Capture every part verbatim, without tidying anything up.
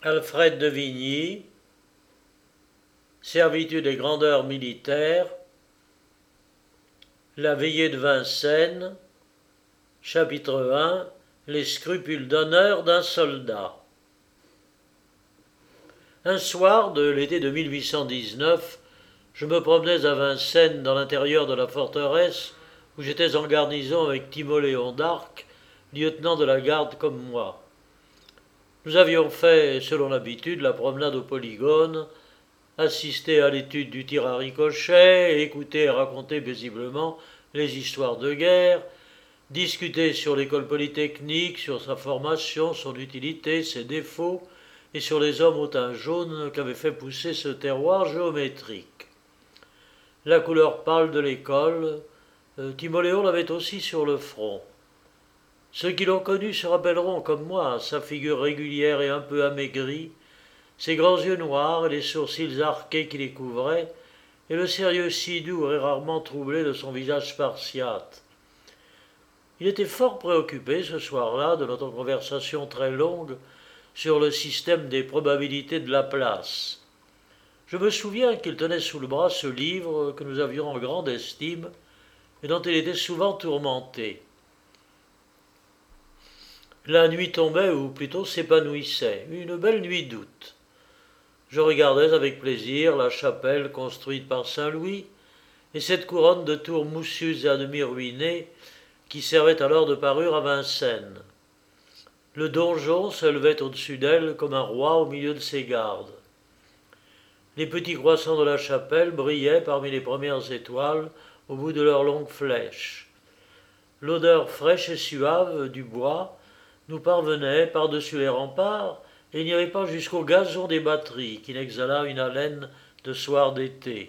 Alfred de Vigny, Servitude et grandeur militaire, La veillée de Vincennes, chapitre un, Les scrupules d'honneur d'un soldat. Un soir de l'été de mille huit cent dix-neuf, je me promenais à Vincennes dans l'intérieur de la forteresse où j'étais en garnison avec Timoléon d'Arc, lieutenant de la garde comme moi. Nous avions fait, selon l'habitude, la promenade au polygone, assisté à l'étude du tir à ricochet, écouté et raconté paisiblement les histoires de guerre, discuté sur l'école polytechnique, sur sa formation, son utilité, ses défauts, et sur les hommes au teint jaune qu'avait fait pousser ce terroir géométrique. La couleur pâle de l'école, euh, Timoléon l'avait aussi sur le front. Ceux qui l'ont connu se rappelleront, comme moi, sa figure régulière et un peu amaigrie, ses grands yeux noirs et les sourcils arqués qui les couvraient, et le sérieux si doux et rarement troublé de son visage spartiate. Il était fort préoccupé ce soir-là de notre conversation très longue sur le système des probabilités de Laplace. Je me souviens qu'il tenait sous le bras ce livre que nous avions en grande estime et dont il était souvent tourmenté. La nuit tombait, ou plutôt s'épanouissait, une belle nuit d'août. Je regardais avec plaisir la chapelle construite par saint Louis et cette couronne de tours moussues et à demi ruinées qui servait alors de parure à Vincennes. Le donjon s'élevait au-dessus d'elle comme un roi au milieu de ses gardes. Les petits croissants de la chapelle brillaient parmi les premières étoiles au bout de leurs longues flèches. L'odeur fraîche et suave du bois nous parvenait par-dessus les remparts, et il n'y avait pas jusqu'au gazon des batteries qui n'exhala une haleine de soir d'été.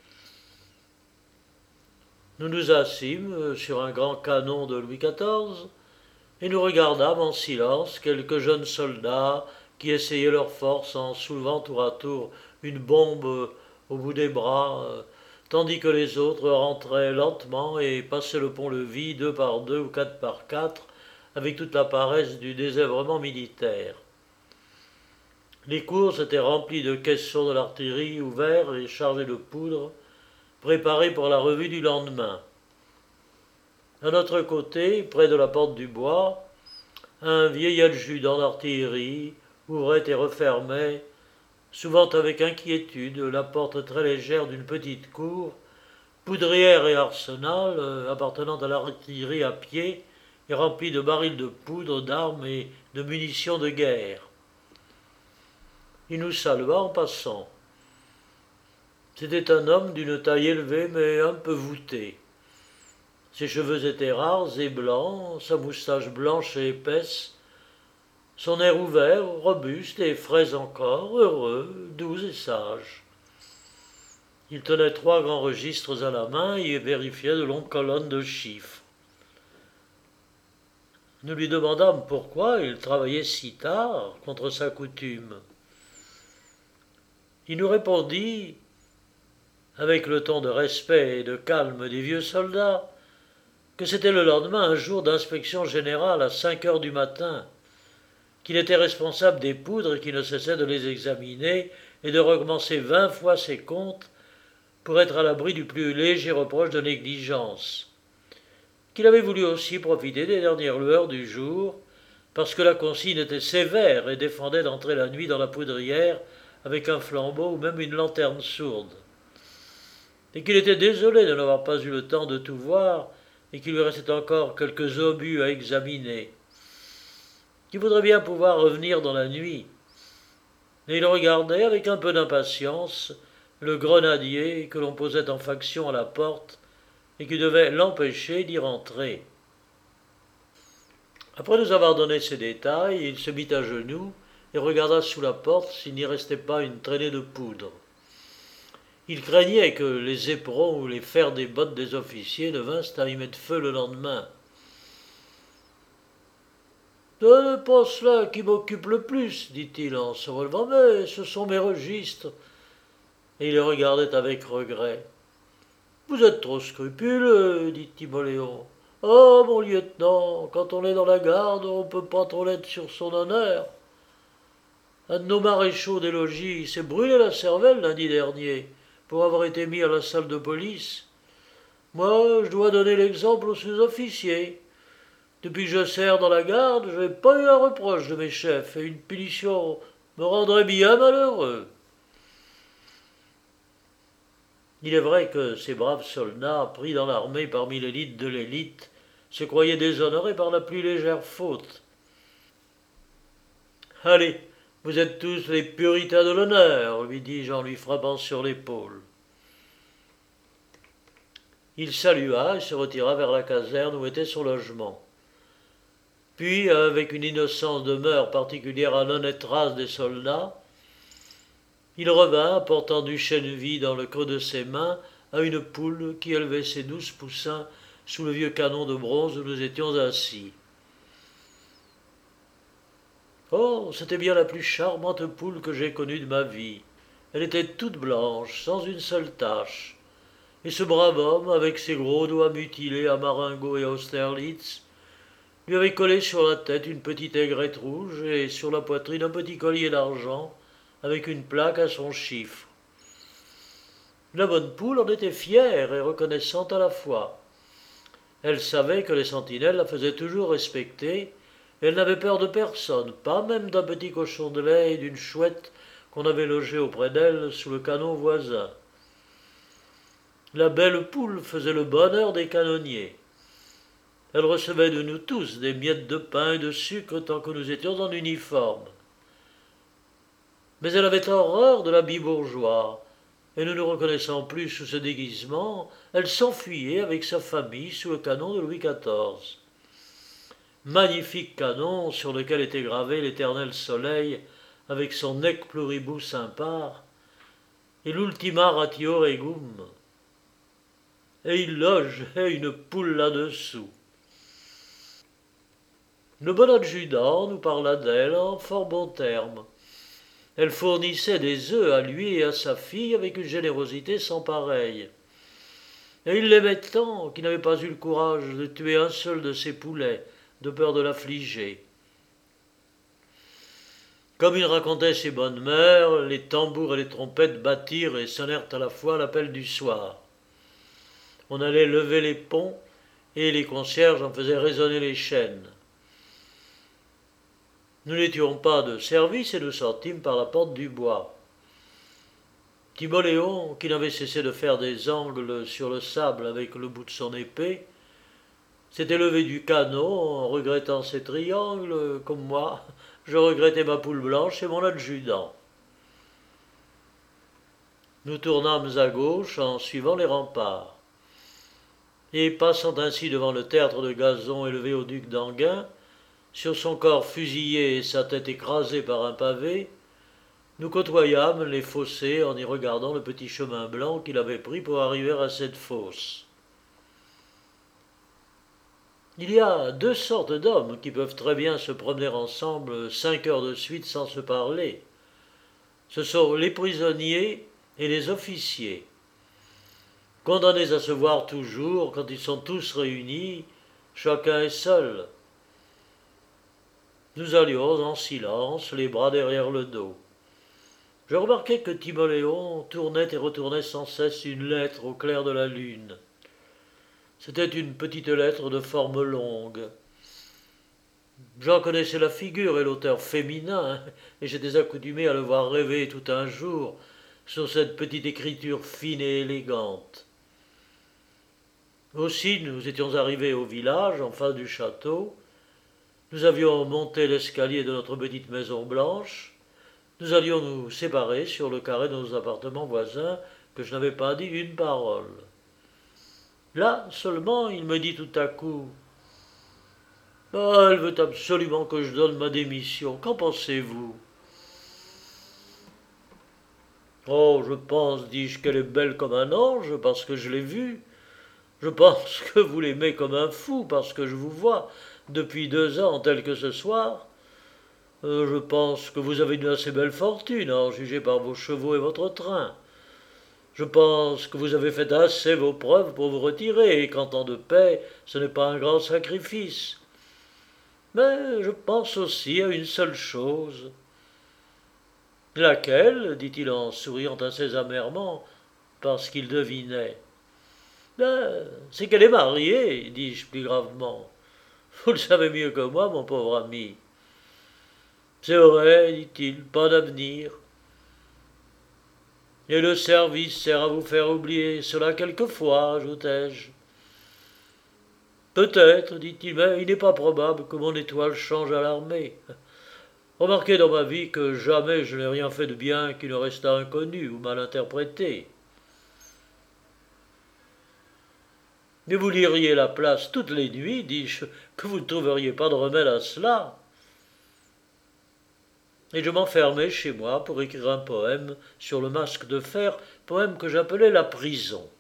Nous nous assîmes sur un grand canon de Louis quatorze et nous regardâmes en silence quelques jeunes soldats qui essayaient leur force en soulevant tour à tour une bombe au bout des bras, tandis que les autres rentraient lentement et passaient le pont-levis deux par deux ou quatre par quatre, avec toute la paresse du désœuvrement militaire. Les cours étaient remplis de caissons de l'artillerie ouverts et chargés de poudre, préparés pour la revue du lendemain. À notre côté, près de la porte du bois, un vieil adjudant d'artillerie ouvrait et refermait, souvent avec inquiétude, la porte très légère d'une petite cour, poudrière et arsenal, appartenant à l'artillerie à pied, et rempli de barils de poudre, d'armes et de munitions de guerre. Il nous salua en passant. C'était un homme d'une taille élevée mais un peu voûté. Ses cheveux étaient rares et blancs, sa moustache blanche et épaisse, son air ouvert, robuste et frais encore, heureux, doux et sage. Il tenait trois grands registres à la main et vérifiait de longues colonnes de chiffres. Nous lui demandâmes pourquoi il travaillait si tard contre sa coutume. Il nous répondit, avec le ton de respect et de calme des vieux soldats, que c'était le lendemain un jour d'inspection générale à cinq heures du matin, qu'il était responsable des poudres et qu'il ne cessait de les examiner et de recommencer vingt fois ses comptes pour être à l'abri du plus léger reproche de négligence, qu'il avait voulu aussi profiter des dernières lueurs du jour, parce que la consigne était sévère et défendait d'entrer la nuit dans la poudrière avec un flambeau ou même une lanterne sourde, et qu'il était désolé de n'avoir pas eu le temps de tout voir et qu'il lui restait encore quelques obus à examiner, qu'il voudrait bien pouvoir revenir dans la nuit. Et il regardait avec un peu d'impatience le grenadier que l'on posait en faction à la porte et qui devait l'empêcher d'y rentrer. Après nous avoir donné ces détails, il se mit à genoux et regarda sous la porte s'il n'y restait pas une traînée de poudre. Il craignait que les éperons ou les fers des bottes des officiers ne vinssent à y mettre feu le lendemain. « Ce n'est pas cela qui m'occupe le plus, dit-il en se relevant, mais ce sont mes registres. » Et il le regardait avec regret. « Vous êtes trop scrupuleux, dit Timoléon. « Oh, mon lieutenant, quand on est dans la garde, on ne peut pas trop l'être sur son honneur. » Un de nos maréchaux des logis s'est brûlé la cervelle lundi dernier pour avoir été mis à la salle de police. Moi, je dois donner l'exemple aux sous-officiers. Depuis que je sers dans la garde, je n'ai pas eu un reproche de mes chefs et une punition me rendrait bien malheureux. Il est vrai que ces braves soldats, pris dans l'armée parmi l'élite de l'élite, se croyaient déshonorés par la plus légère faute. Allez, vous êtes tous les puritains de l'honneur, lui dis-je en lui frappant sur l'épaule. Il salua et se retira vers la caserne où était son logement. Puis, avec une innocence de mœurs particulière à l'honnête race des soldats, il revint, portant du chènevis dans le creux de ses mains, à une poule qui élevait ses douze poussins sous le vieux canon de bronze où nous étions assis. Oh, c'était bien la plus charmante poule que j'aie connue de ma vie. Elle était toute blanche, sans une seule tache. Et ce brave homme, avec ses gros doigts mutilés à Marengo et Austerlitz, lui avait collé sur la tête une petite aigrette rouge et sur la poitrine un petit collier d'argent avec une plaque à son chiffre. La bonne poule en était fière et reconnaissante à la fois. Elle savait que les sentinelles la faisaient toujours respecter, et elle n'avait peur de personne, pas même d'un petit cochon de lait et d'une chouette qu'on avait logé auprès d'elle sous le canon voisin. La belle poule faisait le bonheur des canonniers. Elle recevait de nous tous des miettes de pain et de sucre tant que nous étions en uniforme. Mais elle avait horreur de l'habit bourgeois, et ne nous reconnaissant plus sous ce déguisement, elle s'enfuyait avec sa famille sous le canon de Louis quatorze. Magnifique canon sur lequel était gravé l'éternel soleil avec son nec pluribus impar et l'ultima ratio regum. Et il logeait une poule là-dessous. Le bon adjudant nous parla d'elle en fort bons termes. Elle fournissait des œufs à lui et à sa fille avec une générosité sans pareille. Et il l'aimait tant qu'il n'avait pas eu le courage de tuer un seul de ses poulets, de peur de l'affliger. Comme il racontait ses bonnes mœurs, les tambours et les trompettes battirent et sonnèrent à la fois l'appel du soir. On allait lever les ponts et les concierges en faisaient résonner les chaînes. Nous n'étions pas de service et nous sortîmes par la porte du bois. Timoléon, qui n'avait cessé de faire des angles sur le sable avec le bout de son épée, s'était levé du canot en regrettant ses triangles, comme moi, je regrettais ma poule blanche et mon adjudant. Nous tournâmes à gauche en suivant les remparts. Et passant ainsi devant le tertre de gazon élevé au duc d'Enghien, sur son corps fusillé et sa tête écrasée par un pavé, nous côtoyâmes les fossés en y regardant le petit chemin blanc qu'il avait pris pour arriver à cette fosse. Il y a deux sortes d'hommes qui peuvent très bien se promener ensemble cinq heures de suite sans se parler. Ce sont les prisonniers et les officiers. Condamnés à se voir toujours, quand ils sont tous réunis, chacun est seul. Nous allions en silence, les bras derrière le dos. Je remarquai que Timoléon tournait et retournait sans cesse une lettre au clair de la lune. C'était une petite lettre de forme longue. J'en connaissais la figure et l'auteur féminin, et j'étais accoutumé à le voir rêver tout un jour sur cette petite écriture fine et élégante. Aussi, nous étions arrivés au village, en face du château. Nous avions monté l'escalier de notre petite maison blanche. Nous allions nous séparer sur le carré de nos appartements voisins, que je n'avais pas dit une parole. Là seulement, il me dit tout à coup « Ah, elle veut absolument que je donne ma démission. Qu'en pensez-vous » ? « Oh, je pense, dis-je, qu'elle est belle comme un ange, parce que je l'ai vue. Je pense que vous l'aimez comme un fou, parce que je vous vois depuis deux ans tel que ce soir. Euh, je pense que vous avez une assez belle fortune, à en juger par vos chevaux et votre train. Je pense que vous avez fait assez vos preuves pour vous retirer, et qu'en temps de paix, ce n'est pas un grand sacrifice. Mais je pense aussi à une seule chose. Laquelle dit-il en souriant assez amèrement, parce qu'il devinait. Ben, c'est qu'elle est mariée, dis-je plus gravement. Vous le savez mieux que moi, mon pauvre ami. C'est vrai, dit-il, pas d'avenir. Et le service sert à vous faire oublier cela quelquefois, ajoutai-je. Peut-être, dit-il, mais il n'est pas probable que mon étoile change à l'armée. Remarquez dans ma vie que jamais je n'ai rien fait de bien qui ne restât inconnu ou mal interprété. Mais vous liriez la place toutes les nuits, dis-je, que vous ne trouveriez pas de remède à cela. Et je m'enfermai chez moi pour écrire un poème sur le masque de fer, poème que j'appelais La prison.